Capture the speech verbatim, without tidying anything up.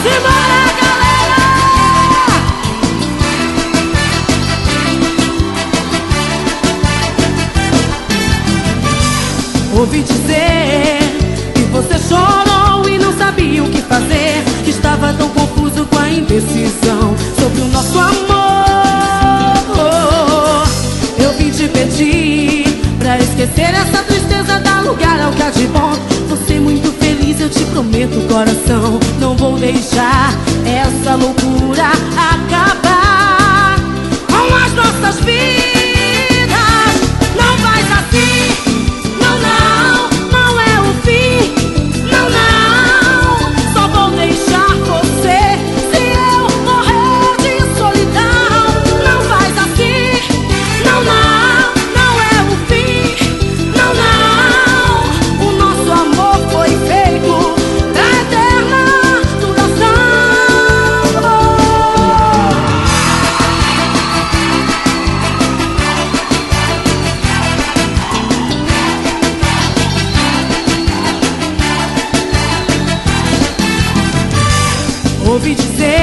Simbora, galera! Ouvi dizer que você chorou e não sabia o que fazer, que estava tão confuso com a indecisão sobre o nosso amor. Eu vim te pedir pra esquecer essa tristeza, dar lugar ao que há de bom. Você muito feliz, eu te prometo, coração, não vou deixar essa loucura acabar com as nossas vidas. Não faz assim, não, não, não é o fim, não, não. Só vou deixar você se eu morrer de solidão. Não faz assim, não, não, não é o fim, não, não. O nosso amor foi feito pra eterna duração. Ouvi dizer